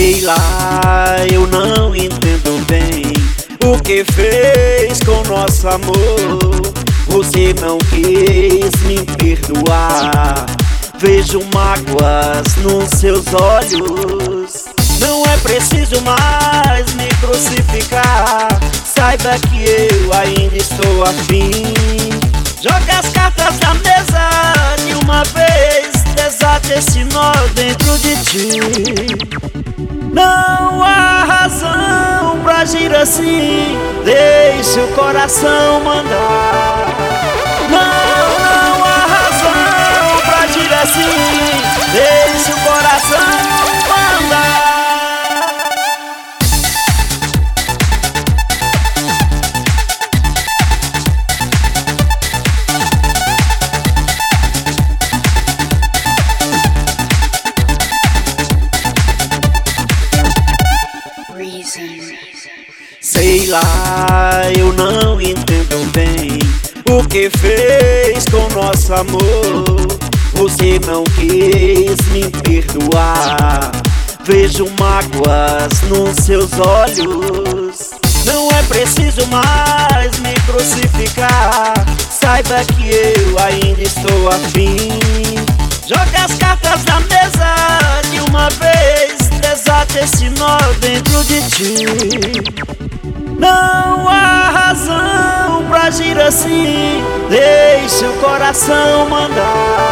Sei lá, eu não entendo bem o que fez com nosso amor. Você não quis me perdoar. Vejo mágoas nos seus olhos. Não é preciso mais me crucificar. Saiba que eu ainda estou afim. Joga as cartas na mesa de uma vez. Desate esse nó dentro de ti. Não há razão pra agir assim. Deixe o coração mandar. Não há razão pra agir assim. Deixe o coração mandar. Sei lá, eu não entendo bem o que fez com nosso amor. Você não quis me perdoar. Vejo mágoas nos seus olhos. Não é preciso mais me crucificar. Saiba que eu ainda estou afim. Joga as cartas na mesa de uma vez. Desate esse nó dentro de ti. Não há razão pra agir assim. Deixe o coração mandar.